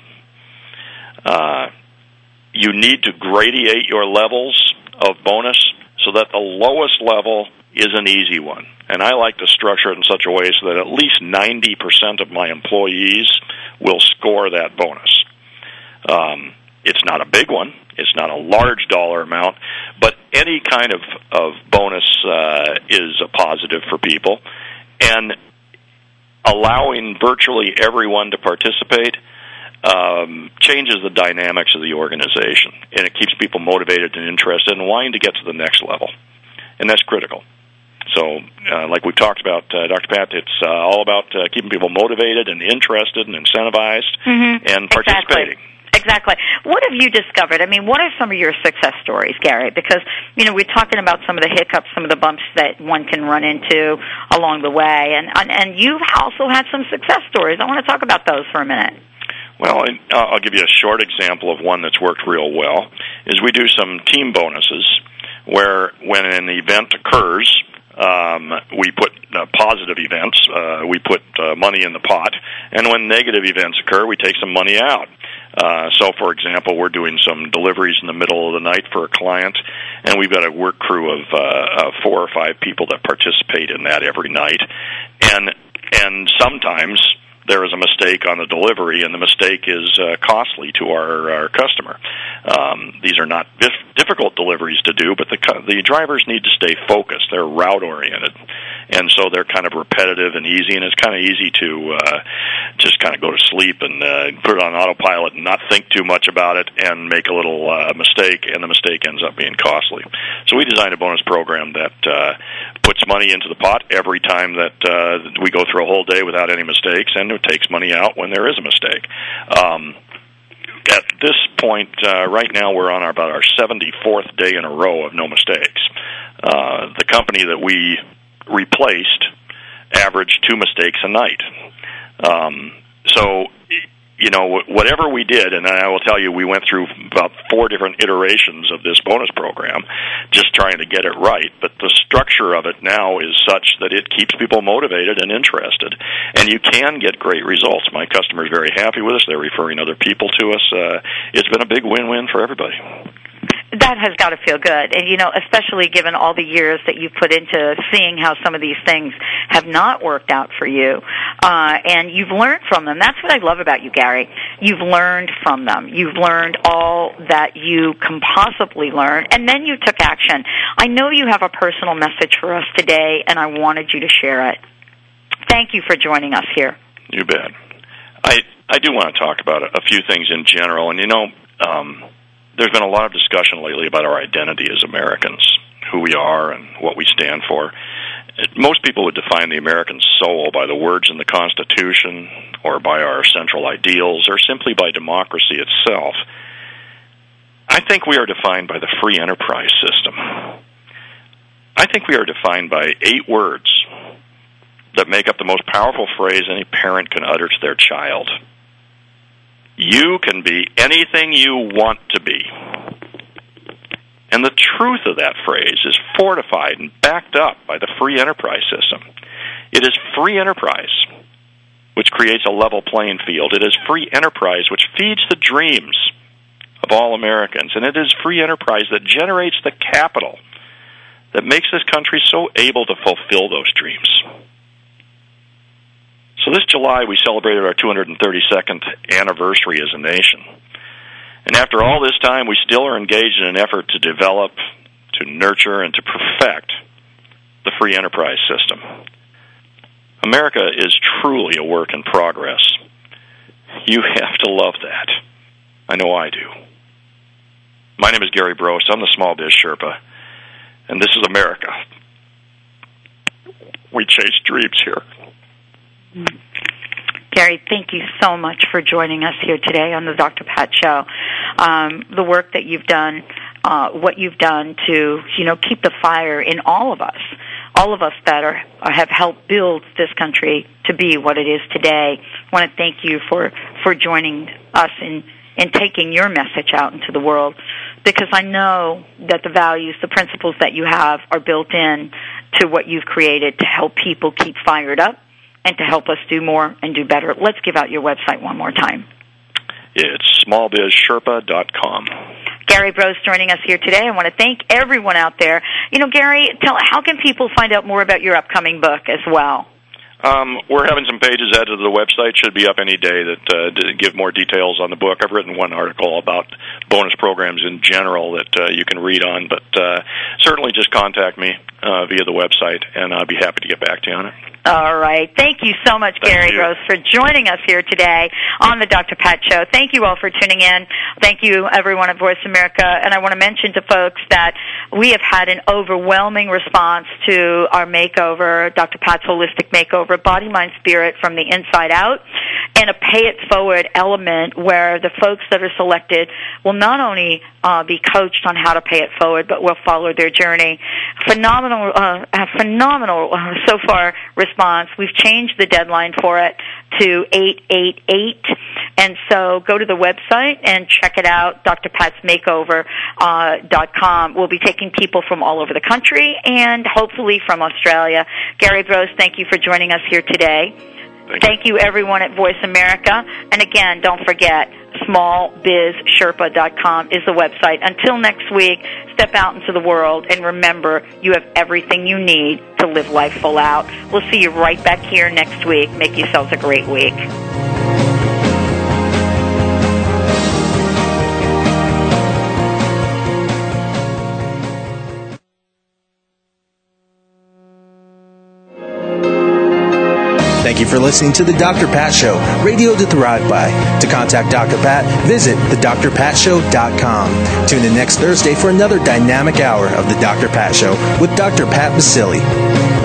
Uh, you need to gradiate your levels of bonus so that the lowest level is an easy one. And I like to structure it in such a way so that at least ninety percent of my employees will score that bonus. Um, it's not a big one. It's not a large dollar amount. But any kind of, of bonus uh, is a positive for people. And allowing virtually everyone to participate um, changes the dynamics of the organization. And it keeps people motivated and interested and wanting to get to the next level. And that's critical. So, uh, like we've talked about, uh, Doctor Pat, it's uh, all about uh, keeping people motivated and interested and incentivized mm-hmm. and participating. Exactly. Exactly. What have you discovered? I mean, what are some of your success stories, Gary? Because, you know, we're talking about some of the hiccups, some of the bumps that one can run into along the way, and and, and you've also had some success stories. I want to talk about those for a minute. Well, I'll give you a short example of one that's worked real well, is we do some team bonuses where when an event occurs, Um, we put uh, positive events, uh, we put uh, money in the pot, and when negative events occur, we take some money out. Uh, so, for example, we're doing some deliveries in the middle of the night for a client, and we've got a work crew of, uh, of four or five people that participate in that every night. And and sometimes there is a mistake on the delivery, and the mistake is uh, costly to our, our customer. Um, these are not dif- difficult deliveries to do, but the the drivers need to stay focused. They're route-oriented, and so they're kind of repetitive and easy, and it's kind of easy to uh, just kind of go to sleep and uh, put it on autopilot and not think too much about it and make a little uh, mistake, and the mistake ends up being costly. So we designed a bonus program that uh, puts money into the pot every time that uh, we go through a whole day without any mistakes, and it takes money out when there is a mistake. Um, at this point, uh, right now, we're on our, about our seventy-fourth day in a row of no mistakes. Uh, the company that we replaced averaged two mistakes a night. Um, so, you know, whatever we did, and I will tell you, we went through about four different iterations of this bonus program, just trying to get it right. But the structure of it now is such that it keeps people motivated and interested, and you can get great results. My customer's very happy with us. They're referring other people to us. Uh, it's been a big win-win for everybody. That has got to feel good, and you know, especially given all the years that you've put into seeing how some of these things have not worked out for you, uh, and you've learned from them. That's what I love about you, Gary. You've learned from them. You've learned all that you can possibly learn, and then you took action. I know you have a personal message for us today, and I wanted you to share it. Thank you for joining us here. You bet. I I do want to talk about a few things in general, and you know. Um, There's been a lot of discussion lately about our identity as Americans, who we are and what we stand for. Most people would define the American soul by the words in the Constitution or by our central ideals or simply by democracy itself. I think we are defined by the free enterprise system. I think we are defined by eight words that make up the most powerful phrase any parent can utter to their child. You can be anything you want to be. And the truth of that phrase is fortified and backed up by the free enterprise system. It is free enterprise which creates a level playing field. It is free enterprise which feeds the dreams of all Americans. And it is free enterprise that generates the capital that makes this country so able to fulfill those dreams. So this July, we celebrated our two hundred thirty-second anniversary as a nation. And after all this time, we still are engaged in an effort to develop, to nurture, and to perfect the free enterprise system. America is truly a work in progress. You have to love that. I know I do. My name is Gary Brost. I'm the Small Biz Sherpa, and this is America. We chase dreams here. Gary, thank you so much for joining us here today on the Doctor Pat Show. Um, the work that you've done, uh, what you've done to, you know, keep the fire in all of us, all of us that are have helped build this country to be what it is today. I want to thank you for, for joining us in, in taking your message out into the world, because I know that the values, the principles that you have are built in to what you've created to help people keep fired up and to help us do more and do better. Let's give out your website one more time. It's small biz sherpa dot com. Gary Brose joining us here today. I want to thank everyone out there. You know, Gary, tell how can people find out more about your upcoming book as well? Um, we're having some pages added to the website. Should be up any day that uh, give more details on the book. I've written one article about bonus programs in general that uh, you can read on, but uh, certainly just contact me uh, via the website, and I'll be happy to get back to you on it. All right. Thank you so much, Thank Gary you. Brose, for joining us here today on the Doctor Pat Show. Thank you all for tuning in. Thank you, everyone at Voice America. And I want to mention to folks that we have had an overwhelming response to our makeover, Doctor Pat's Holistic Makeover, Body, Mind, Spirit from the Inside Out, and a Pay It Forward element where the folks that are selected will not only uh, be coached on how to pay it forward, but will follow their journey. Phenomenal, uh, phenomenal uh, so far response. We've changed the deadline for it to eight eight eight, and so go to the website and check it out, D R pats makeover dot com. We'll be taking people from all over the country and hopefully from Australia. Gary Brose, thank you for joining us here today. Thank, thank you, everyone at Voice America. And again, don't forget, small biz sherpa dot com is the website. Until next week, step out into the world and remember you have everything you need to live life full out. We'll see you right back here next week. Make yourselves a great week. Thank you for listening to The Doctor Pat Show, radio to thrive by. To contact Doctor Pat, visit the dr pat show dot com. Tune in next Thursday for another dynamic hour of The Doctor Pat Show with Doctor Pat Baccili.